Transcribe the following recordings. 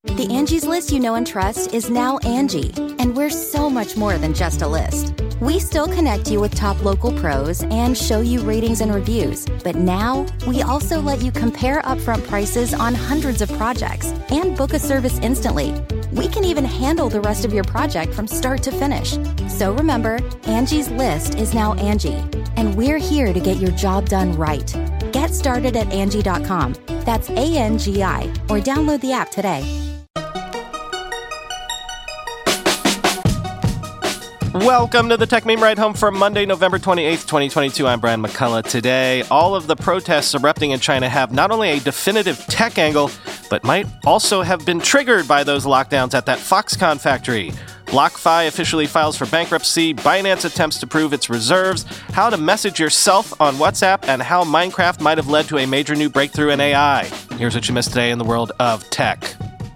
The Angie's List you know and trust is now Angie, and we're so much more than just a list. We still connect you with top local pros and show you ratings and reviews, but now we also let you compare upfront prices on hundreds of projects and book a service instantly. We can even handle the rest of your project from start to finish. So remember, Angie's List is now Angie, and we're here to get your job done right. Get started at Angie.com. That's ANGI, or download the app today. Welcome to the Tech Meme Ride Home for Monday, November 28th, 2022. I'm Brian McCullough. Today, all of the protests erupting in China have not only a definitive tech angle, but might also have been triggered by those lockdowns at that Foxconn factory. BlockFi officially files for bankruptcy, Binance attempts to prove its reserves, how to message yourself on WhatsApp, and how Minecraft might have led to a major new breakthrough in AI. Here's what you missed today in the world of tech.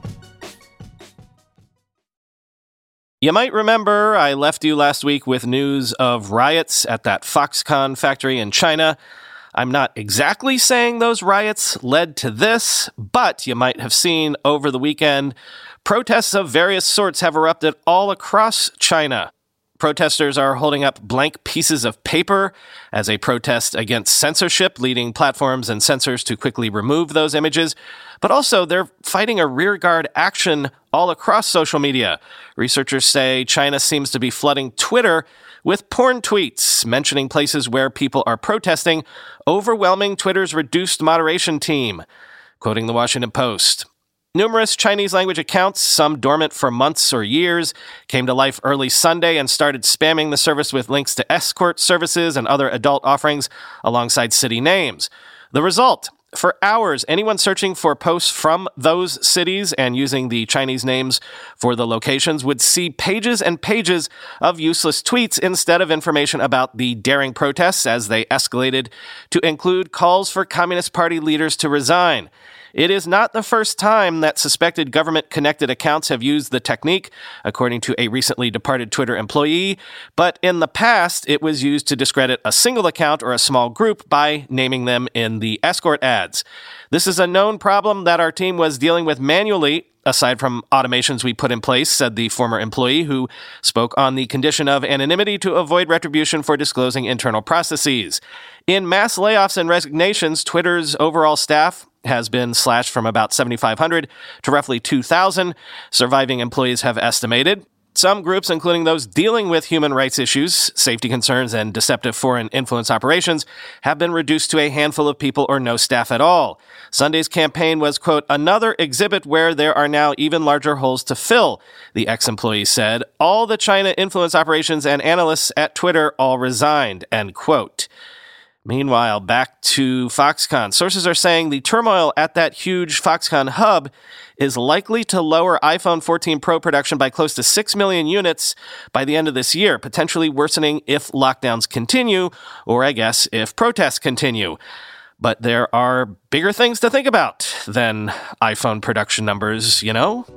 You might remember I left you last week with news of riots at that Foxconn factory in China. I'm not exactly saying those riots led to this, but you might have seen over the weekend, protests of various sorts have erupted all across China. Protesters are holding up blank pieces of paper as a protest against censorship, leading platforms and censors to quickly remove those images. But also, they're fighting a rearguard action all across social media. Researchers say China seems to be flooding Twitter with porn tweets mentioning places where people are protesting, overwhelming Twitter's reduced moderation team. Quoting the Washington Post, numerous Chinese-language accounts, some dormant for months or years, came to life early Sunday and started spamming the service with links to escort services and other adult offerings alongside city names. The result? For hours, anyone searching for posts from those cities and using the Chinese names for the locations would see pages and pages of useless tweets instead of information about the daring protests as they escalated to include calls for Communist Party leaders to resign. It is not the first time that suspected government-connected accounts have used the technique, according to a recently departed Twitter employee, but in the past, it was used to discredit a single account or a small group by naming them in the escort ads. This is a known problem that our team was dealing with manually, aside from automations we put in place, said the former employee, who spoke on the condition of anonymity to avoid retribution for disclosing internal processes. In mass layoffs and resignations, Twitter's overall staff has been slashed from about 7,500 to roughly 2,000, surviving employees have estimated. Some groups, including those dealing with human rights issues, safety concerns, and deceptive foreign influence operations, have been reduced to a handful of people or no staff at all. Sunday's campaign was, quote, another exhibit where there are now even larger holes to fill, the ex-employee said. All the China influence operations and analysts at Twitter all resigned, end quote. Meanwhile, back to Foxconn. Sources are saying the turmoil at that huge Foxconn hub is likely to lower iPhone 14 Pro production by close to 6 million units by the end of this year, potentially worsening if lockdowns continue, or I guess if protests continue. But there are bigger things to think about than iPhone production numbers, you know?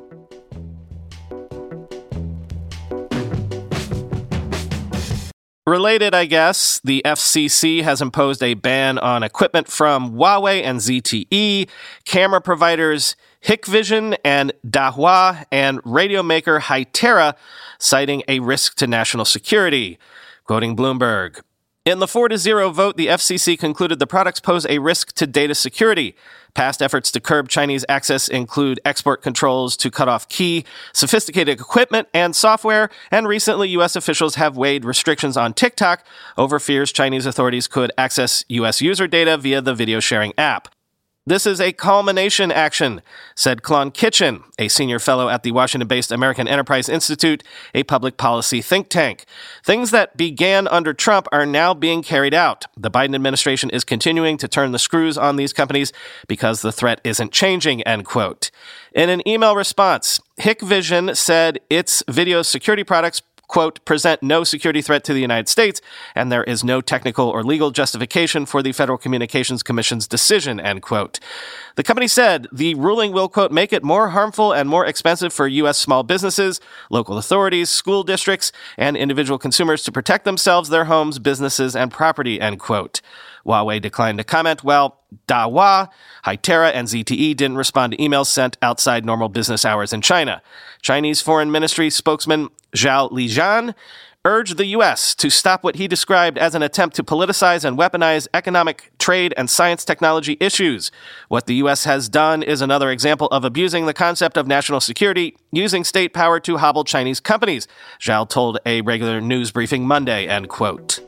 Related, I guess, the FCC has imposed a ban on equipment from Huawei and ZTE, camera providers Hikvision and Dahua, and radio maker Hytera, citing a risk to national security. Quoting Bloomberg, in the 4-0 vote, the FCC concluded the products pose a risk to data security. Past efforts to curb Chinese access include export controls to cut off key, sophisticated equipment and software, and recently U.S. officials have weighed restrictions on TikTok over fears Chinese authorities could access U.S. user data via the video sharing app. This is a culmination action, said Klon Kitchen, a senior fellow at the Washington-based American Enterprise Institute, a public policy think tank. Things that began under Trump are now being carried out. The Biden administration is continuing to turn the screws on these companies because the threat isn't changing, end quote. In an email response, Hikvision said its video security products quote, present no security threat to the United States, and there is no technical or legal justification for the Federal Communications Commission's decision, end quote. The company said the ruling will, quote, make it more harmful and more expensive for U.S. small businesses, local authorities, school districts, and individual consumers to protect themselves, their homes, businesses, and property, end quote. Huawei declined to comment, while Dahua, Hytera, and ZTE didn't respond to emails sent outside normal business hours in China. Chinese Foreign Ministry spokesman Zhao Lijian urged the U.S. to stop what he described as an attempt to politicize and weaponize economic, trade, and science technology issues. What the U.S. has done is another example of abusing the concept of national security, using state power to hobble Chinese companies, Zhao told a regular news briefing Monday, end quote.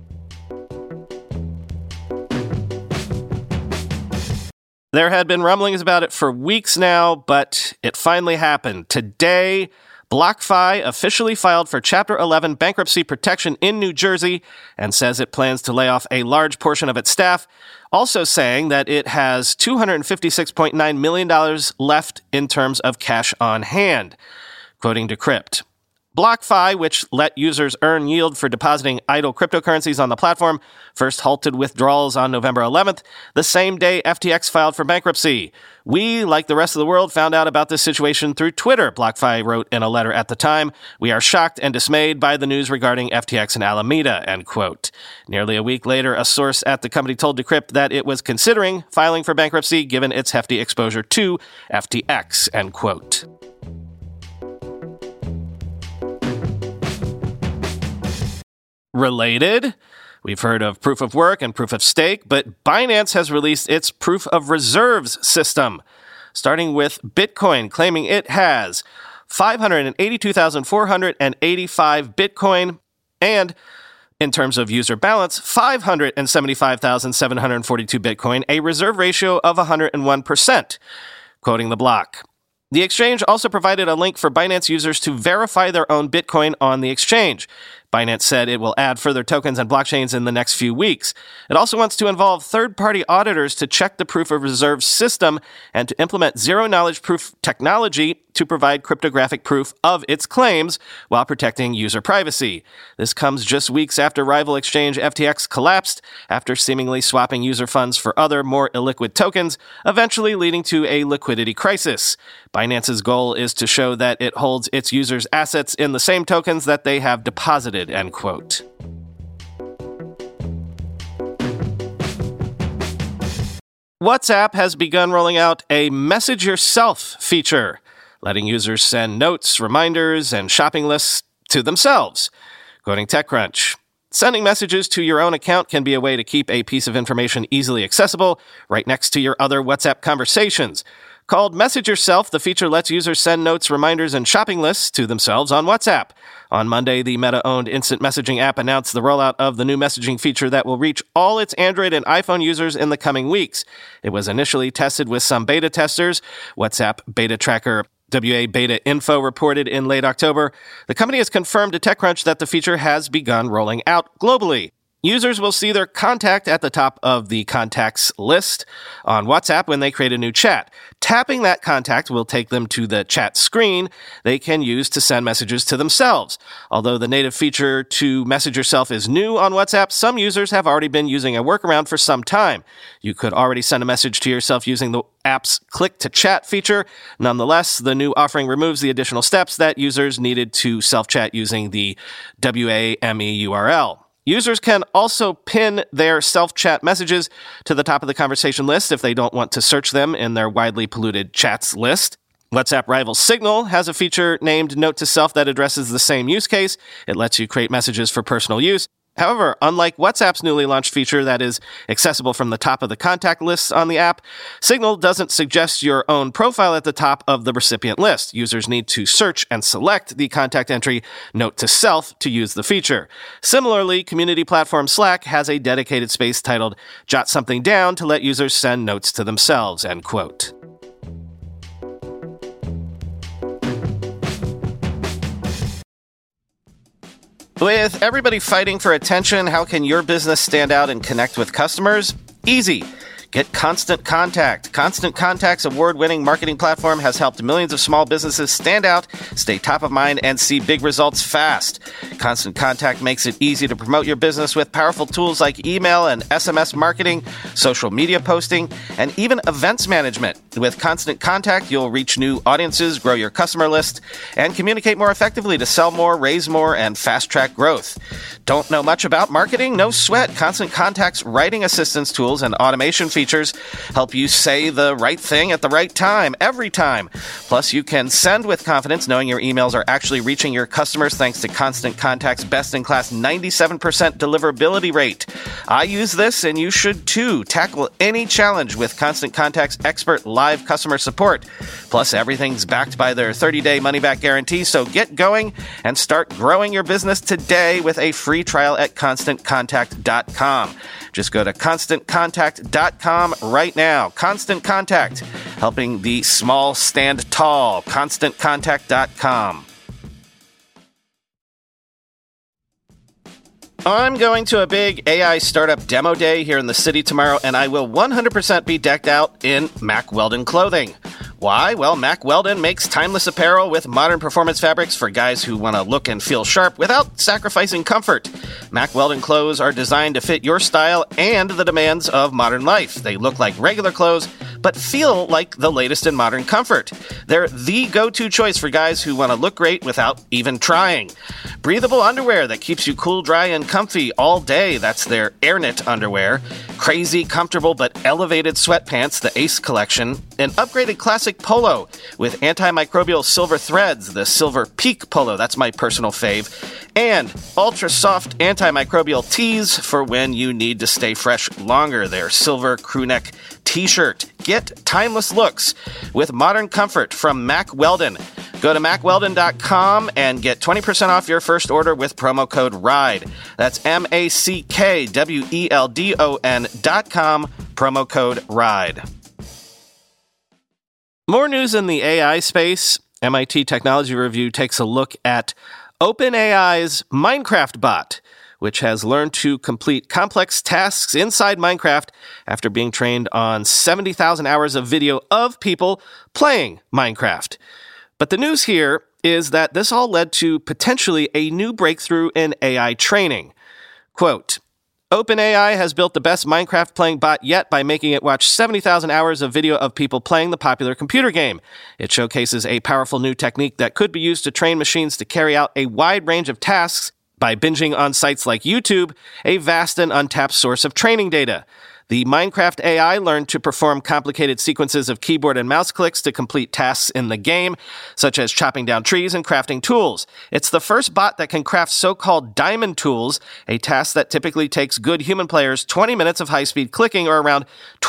There had been rumblings about it for weeks now, but it finally happened. Today, BlockFi officially filed for Chapter 11 bankruptcy protection in New Jersey and says it plans to lay off a large portion of its staff, also saying that it has $256.9 million left in terms of cash on hand. Quoting Decrypt, BlockFi, which let users earn yield for depositing idle cryptocurrencies on the platform, first halted withdrawals on November 11th, the same day FTX filed for bankruptcy. We, like the rest of the world, found out about this situation through Twitter, BlockFi wrote in a letter at the time. We are shocked and dismayed by the news regarding FTX and Alameda, end quote. Nearly a week later, a source at the company told Decrypt that it was considering filing for bankruptcy given its hefty exposure to FTX, end quote. Related, we've heard of proof of work and proof of stake, but Binance has released its proof of reserves system, starting with Bitcoin, claiming it has 582,485 Bitcoin and, in terms of user balance, 575,742 Bitcoin, a reserve ratio of 101%, quoting the block. The exchange also provided a link for Binance users to verify their own Bitcoin on the exchange. Binance said it will add further tokens and blockchains in the next few weeks. It also wants to involve third-party auditors to check the proof of reserve system and to implement zero-knowledge proof technology to provide cryptographic proof of its claims while protecting user privacy. This comes just weeks after rival exchange FTX collapsed after seemingly swapping user funds for other, more illiquid tokens, eventually leading to a liquidity crisis. Binance's goal is to show that it holds its users' assets in the same tokens that they have deposited, end quote. WhatsApp has begun rolling out a Message Yourself feature, letting users send notes, reminders, and shopping lists to themselves. Quoting TechCrunch, sending messages to your own account can be a way to keep a piece of information easily accessible right next to your other WhatsApp conversations. Called Message Yourself, the feature lets users send notes, reminders, and shopping lists to themselves on WhatsApp. On Monday, the Meta-owned instant messaging app announced the rollout of the new messaging feature that will reach all its Android and iPhone users in the coming weeks. It was initially tested with some beta testers. WhatsApp beta tracker WA Beta Info reported in late October. The company has confirmed to TechCrunch that the feature has begun rolling out globally. Users will see their contact at the top of the contacts list on WhatsApp when they create a new chat. Tapping that contact will take them to the chat screen they can use to send messages to themselves. Although the native feature to Message Yourself is new on WhatsApp, some users have already been using a workaround for some time. You could already send a message to yourself using the app's Click to Chat feature. Nonetheless, the new offering removes the additional steps that users needed to self-chat using the WAME URL. Users can also pin their self-chat messages to the top of the conversation list if they don't want to search them in their widely polluted chats list. WhatsApp rival Signal has a feature named Note to Self that addresses the same use case. It lets you create messages for personal use. However, unlike WhatsApp's newly launched feature that is accessible from the top of the contact lists on the app, Signal doesn't suggest your own profile at the top of the recipient list. Users need to search and select the contact entry Note to Self to use the feature. Similarly, community platform Slack has a dedicated space titled Jot Something Down to let users send notes to themselves, end quote. With everybody fighting for attention, how can your business stand out and connect with customers? Easy. Get Constant Contact. Constant Contact's award-winning marketing platform has helped millions of small businesses stand out, stay top of mind, and see big results fast. Constant Contact makes it easy to promote your business with powerful tools like email and SMS marketing, social media posting, and even events management. With Constant Contact, you'll reach new audiences, grow your customer list, and communicate more effectively to sell more, raise more, and fast-track growth. Don't know much about marketing? No sweat. Constant Contact's writing assistance tools and automation features help you say the right thing at the right time, every time. Plus, you can send with confidence knowing your emails are actually reaching your customers thanks to Constant Contact's best-in-class 97% deliverability rate. I use this, and you should too. Tackle any challenge with Constant Contact's expert live customer support. Plus, everything's backed by their 30-day money-back guarantee, so get going and start growing your business today with a free trial at ConstantContact.com. Just go to ConstantContact.com right now. Constant Contact, helping the small stand tall. ConstantContact.com. I'm going to a big AI startup demo day here in the city tomorrow, and I will 100% be decked out in Mack Weldon clothing. Why? Well, Mack Weldon makes timeless apparel with modern performance fabrics for guys who want to look and feel sharp without sacrificing comfort. Mack Weldon clothes are designed to fit your style and the demands of modern life. They look like regular clothes, but feel like the latest in modern comfort. They're the go-to choice for guys who want to look great without even trying. Breathable underwear that keeps you cool, dry, and comfy all day. That's their AirKnit underwear. Crazy, comfortable, but elevated sweatpants, the Ace collection. An upgraded classic polo with antimicrobial silver threads, the Silver Peak polo. That's my personal fave. And ultra-soft antimicrobial tees for when you need to stay fresh longer. Their silver crewneck t-shirt. Get timeless looks with modern comfort from Mack Weldon. Go to MackWeldon.com and get 20% off your first order with promo code RIDE. That's MackWeldon.com, promo code RIDE. More news in the AI space. MIT Technology Review takes a look at OpenAI's Minecraft bot, which has learned to complete complex tasks inside Minecraft after being trained on 70,000 hours of video of people playing Minecraft. But the news here is that this all led to potentially a new breakthrough in AI training. Quote, OpenAI has built the best Minecraft playing bot yet by making it watch 70,000 hours of video of people playing the popular computer game. It showcases a powerful new technique that could be used to train machines to carry out a wide range of tasks by binging on sites like YouTube, a vast and untapped source of training data. The Minecraft AI learned to perform complicated sequences of keyboard and mouse clicks to complete tasks in the game, such as chopping down trees and crafting tools. It's the first bot that can craft so-called diamond tools, a task that typically takes good human players 20 minutes of high-speed clicking or around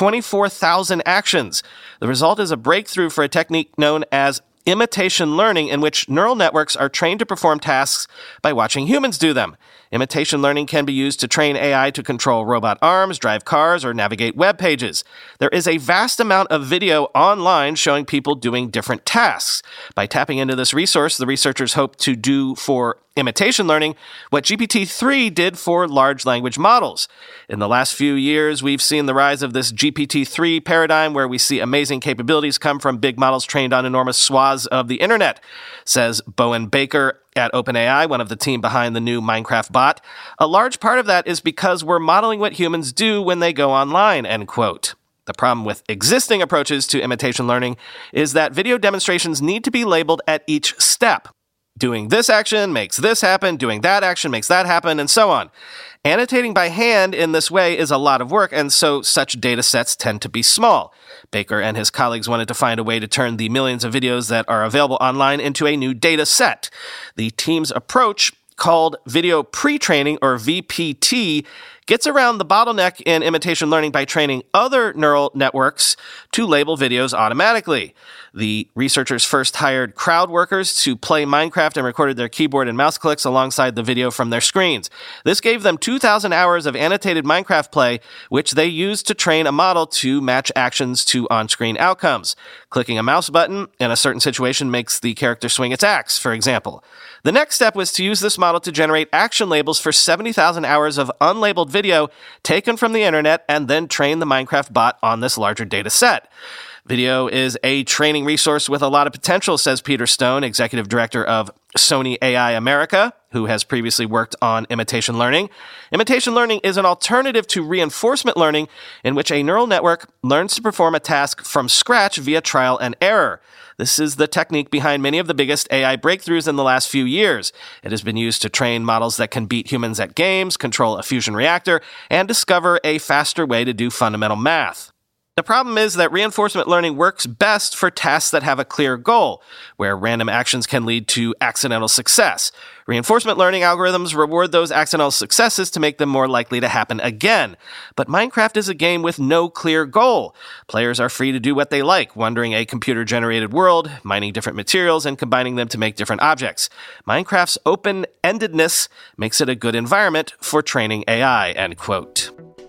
24,000 actions. The result is a breakthrough for a technique known as imitation learning, in which neural networks are trained to perform tasks by watching humans do them. Imitation learning can be used to train AI to control robot arms, drive cars, or navigate web pages. There is a vast amount of video online showing people doing different tasks. By tapping into this resource, the researchers hope to do for imitation learning what GPT-3 did for large language models. In the last few years, we've seen the rise of this GPT-3 paradigm where we see amazing capabilities come from big models trained on enormous swaths of the internet, says Bowen Baker at OpenAI, one of the team behind the new Minecraft bot. A large part of that is because we're modeling what humans do when they go online, end quote. The problem with existing approaches to imitation learning is that video demonstrations need to be labeled at each step. Doing this action makes this happen, doing that action makes that happen, and so on. Annotating by hand in this way is a lot of work, and so such data sets tend to be small. Baker and his colleagues wanted to find a way to turn the millions of videos that are available online into a new data set. The team's approach, called Video Pre-Training, or VPT, gets around the bottleneck in imitation learning by training other neural networks to label videos automatically. The researchers first hired crowd workers to play Minecraft and recorded their keyboard and mouse clicks alongside the video from their screens. This gave them 2,000 hours of annotated Minecraft play, which they used to train a model to match actions to on-screen outcomes. Clicking a mouse button in a certain situation makes the character swing its axe, for example. The next step was to use this model to generate action labels for 70,000 hours of unlabeled video taken from the internet and then train the Minecraft bot on this larger data set. Video is a training resource with a lot of potential, says Peter Stone, executive director of Sony AI America, who has previously worked on imitation learning. Imitation learning is an alternative to reinforcement learning in which a neural network learns to perform a task from scratch via trial and error. This is the technique behind many of the biggest AI breakthroughs in the last few years. It has been used to train models that can beat humans at games, control a fusion reactor, and discover a faster way to do fundamental math. The problem is that reinforcement learning works best for tasks that have a clear goal, where random actions can lead to accidental success. Reinforcement learning algorithms reward those accidental successes to make them more likely to happen again. But Minecraft is a game with no clear goal. Players are free to do what they like, wandering a computer-generated world, mining different materials, and combining them to make different objects. Minecraft's open-endedness makes it a good environment for training AI, end quote.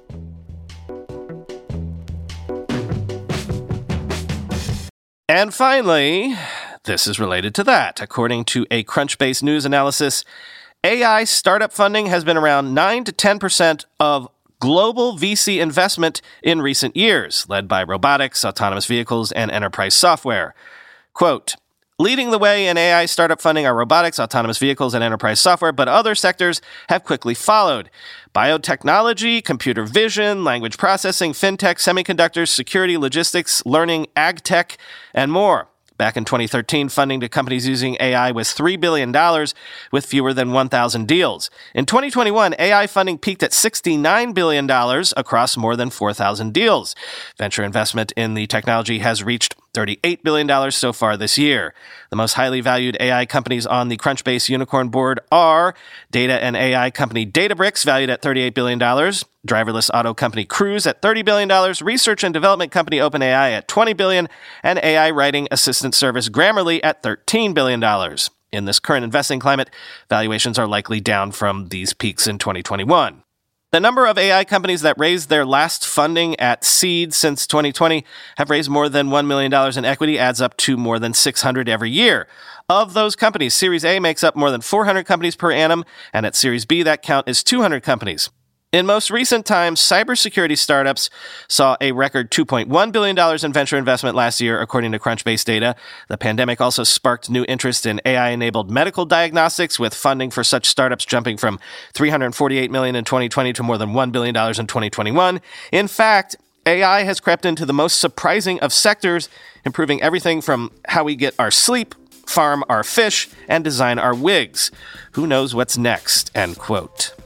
And finally, this is related to that. According to a Crunchbase news analysis, AI startup funding has been around 9 to 10% of global VC investment in recent years, led by robotics, autonomous vehicles, and enterprise software. Quote, leading the way in AI startup funding are robotics, autonomous vehicles, and enterprise software, but other sectors have quickly followed. Biotechnology, computer vision, language processing, fintech, semiconductors, security, logistics, learning, ag tech, and more. Back in 2013, funding to companies using AI was $3 billion, with fewer than 1,000 deals. In 2021, AI funding peaked at $69 billion across more than 4,000 deals. Venture investment in the technology has reached $38 billion so far this year. The most highly valued AI companies on the Crunchbase Unicorn board are data and AI company Databricks, valued at $38 billion, driverless auto company Cruise at $30 billion, research and development company OpenAI at $20 billion, and AI writing assistant service Grammarly at $13 billion. In this current investing climate, valuations are likely down from these peaks in 2021. The number of AI companies that raised their last funding at seed since 2020 have raised more than $1 million in equity, adds up to more than 600 every year. Of those companies, Series A makes up more than 400 companies per annum, and at Series B, that count is 200 companies. In most recent times, cybersecurity startups saw a record $2.1 billion in venture investment last year, according to Crunchbase data. The pandemic also sparked new interest in AI-enabled medical diagnostics, with funding for such startups jumping from $348 million in 2020 to more than $1 billion in 2021. In fact, AI has crept into the most surprising of sectors, improving everything from how we get our sleep, farm our fish, and design our wigs. Who knows what's next, end quote.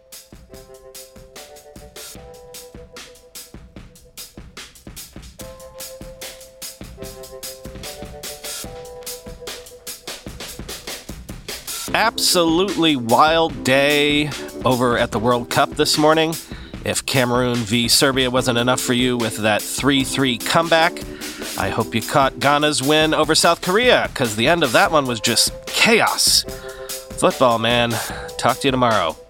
Absolutely wild day over at the World Cup this morning. If Cameroon v. Serbia wasn't enough for you with that 3-3 comeback, I hope you caught Ghana's win over South Korea, because the end of that one was just chaos. Football, man. Talk to you tomorrow.